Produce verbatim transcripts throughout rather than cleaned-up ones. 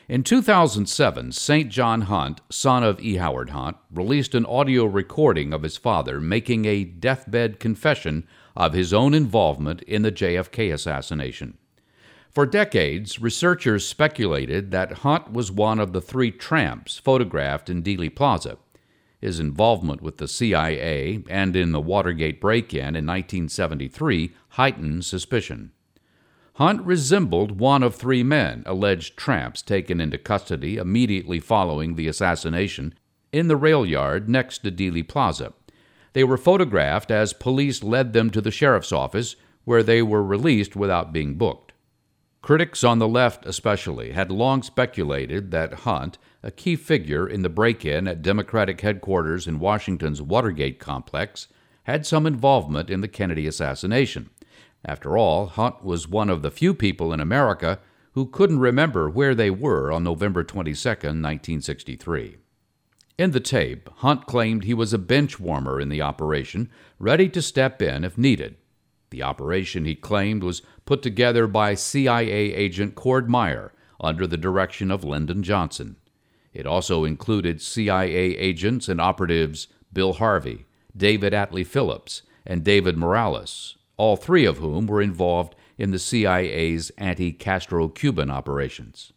In two thousand seven, Saint John Hunt, son of E. Howard Hunt, released an audio recording of his father making a deathbed confession of his own involvement in the J F K assassination. For decades, researchers speculated that Hunt was one of the three tramps photographed in Dealey Plaza. His involvement with the C I A and in the Watergate break-in in nineteen seventy-three heightened suspicion. Hunt resembled one of three men, alleged tramps taken into custody immediately following the assassination, in the rail yard next to Dealey Plaza. They were photographed as police led them to the sheriff's office, where they were released without being booked. Critics on the left especially had long speculated that Hunt, a key figure in the break-in at Democratic headquarters in Washington's Watergate complex, had some involvement in the Kennedy assassination. After all, Hunt was one of the few people in America who couldn't remember where they were on November twenty-second, nineteen sixty-three. In the tape, Hunt claimed he was a bench warmer in the operation, ready to step in if needed. The operation, he claimed, was put together by C I A agent Cord Meyer under the direction of Lyndon Johnson. It also included C I A agents and operatives Bill Harvey, David Atlee Phillips, and David Morales, all three of whom were involved in the C I A's anti-Castro-Cuban operations.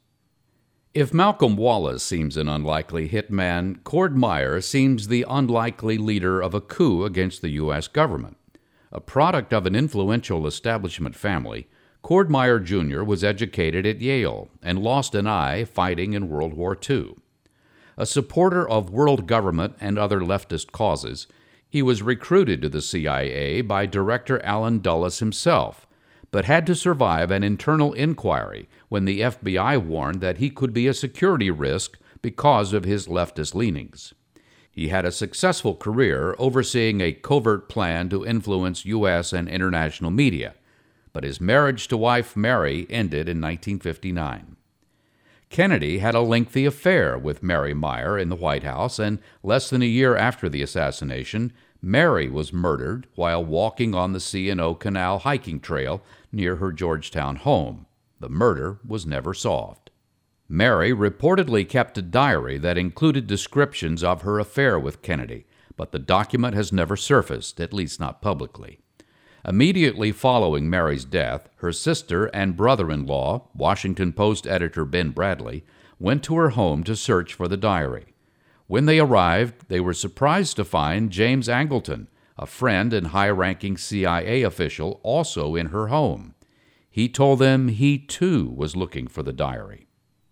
If Malcolm Wallace seems an unlikely hitman, Cord Meyer seems the unlikely leader of a coup against the U S government. A product of an influential establishment family, Cord Meyer Junior was educated at Yale and lost an eye fighting in World War Two. A supporter of world government and other leftist causes, he was recruited to the C I A by Director Allen Dulles himself, but had to survive an internal inquiry when the F B I warned that he could be a security risk because of his leftist leanings. He had a successful career overseeing a covert plan to influence U S and international media, but his marriage to wife Mary ended in nineteen fifty-nine. Kennedy had a lengthy affair with Mary Meyer in the White House, and less than a year after the assassination, Mary was murdered while walking on the C and O Canal hiking trail near her Georgetown home. The murder was never solved. Mary reportedly kept a diary that included descriptions of her affair with Kennedy, but the document has never surfaced, at least not publicly. Immediately following Mary's death, her sister and brother-in-law, Washington Post editor Ben Bradley, went to her home to search for the diary. When they arrived, they were surprised to find James Angleton, a friend and high-ranking C I A official, also in her home. He told them he, too, was looking for the diary.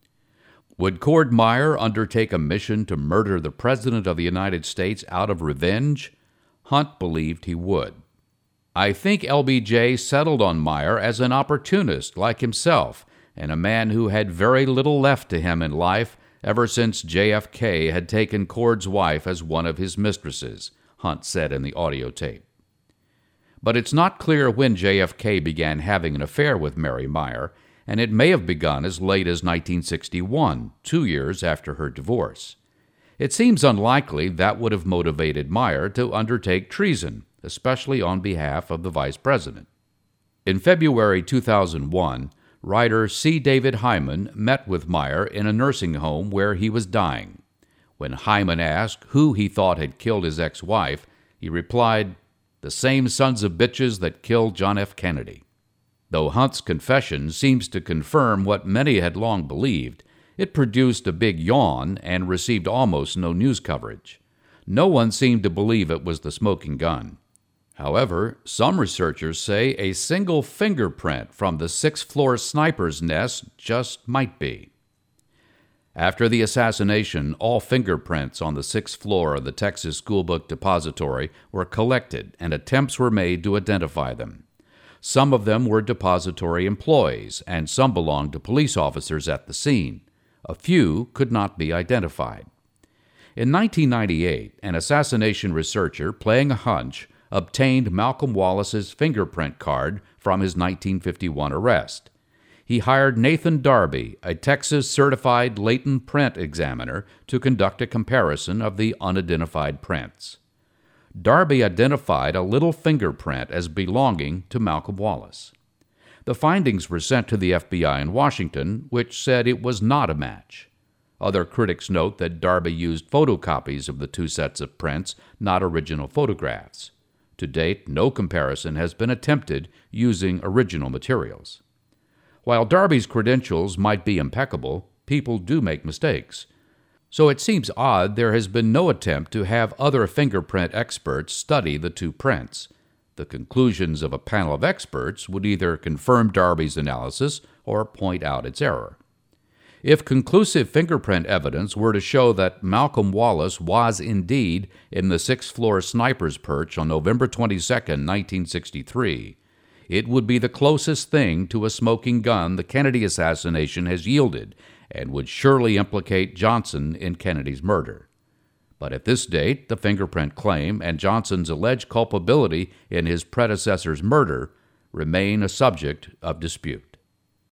Would Cord Meyer undertake a mission to murder the President of the United States out of revenge? Hunt believed he would. I think L B J settled on Meyer as an opportunist like himself, and a man who had very little left to him in life ever since J F K had taken Cord's wife as one of his mistresses, Hunt said in the audio tape. But it's not clear when J F K began having an affair with Mary Meyer, and it may have begun as late as nineteen sixty-one, two years after her divorce. It seems unlikely that would have motivated Meyer to undertake treason, especially on behalf of the vice president. In February two thousand one, writer C. David Hyman met with Meyer in a nursing home where he was dying. When Hyman asked who he thought had killed his ex-wife, he replied, "The same sons of bitches that killed John F. Kennedy." Though Hunt's confession seems to confirm what many had long believed, it produced a big yawn and received almost no news coverage. No one seemed to believe it was the smoking gun. However, some researchers say a single fingerprint from the sixth-floor sniper's nest just might be. After the assassination, all fingerprints on the sixth floor of the Texas Schoolbook Depository were collected, and attempts were made to identify them. Some of them were depository employees, and some belonged to police officers at the scene. A few could not be identified. In nineteen ninety-eight, an assassination researcher, playing a hunch, obtained Malcolm Wallace's fingerprint card from his nineteen fifty-one arrest. He hired Nathan Darby, a Texas-certified latent print examiner, to conduct a comparison of the unidentified prints. Darby identified a little fingerprint as belonging to Malcolm Wallace. The findings were sent to the F B I in Washington, which said it was not a match. Other critics note that Darby used photocopies of the two sets of prints, not original photographs. To date, no comparison has been attempted using original materials. While Darby's credentials might be impeccable, people do make mistakes. So it seems odd there has been no attempt to have other fingerprint experts study the two prints. The conclusions of a panel of experts would either confirm Darby's analysis or point out its error. If conclusive fingerprint evidence were to show that Malcolm Wallace was indeed in the sixth-floor sniper's perch on November twenty-second, nineteen sixty-three, it would be the closest thing to a smoking gun the Kennedy assassination has yielded and would surely implicate Johnson in Kennedy's murder. But at this date, the fingerprint claim and Johnson's alleged culpability in his predecessor's murder remain a subject of dispute.